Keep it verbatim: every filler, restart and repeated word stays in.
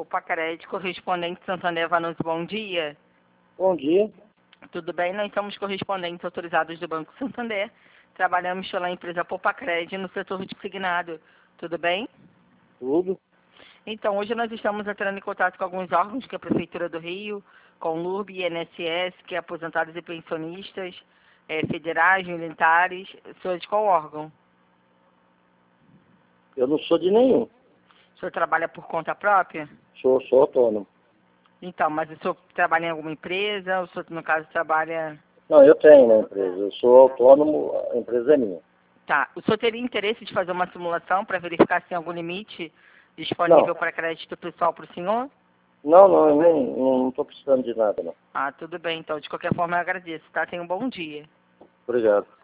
Popacred, correspondente Santander Vanucci, bom dia. Bom dia. Tudo bem? Nós somos correspondentes autorizados do Banco Santander. Trabalhamos pela empresa Popacred no setor de signado. Tudo bem? Tudo. Então, hoje nós estamos entrando em contato com alguns órgãos, que é a Prefeitura do Rio, com o L U R B, I N S S, que é aposentados e pensionistas, é, federais, militares. O senhor é de qual órgão? Eu não sou de nenhum. O senhor trabalha por conta própria? Sou, sou autônomo. Então, mas o senhor trabalha em alguma empresa? O senhor, no caso, trabalha... Não, eu tenho na empresa. Eu sou autônomo, a empresa é minha. Tá. O senhor teria interesse de fazer uma simulação para verificar se tem algum limite disponível Não. para crédito pessoal para o senhor? Não, não, eu nem, não estou precisando de nada, não. Ah, tudo bem. Então, de qualquer forma, eu agradeço, tá? Tenha um bom dia. Obrigado.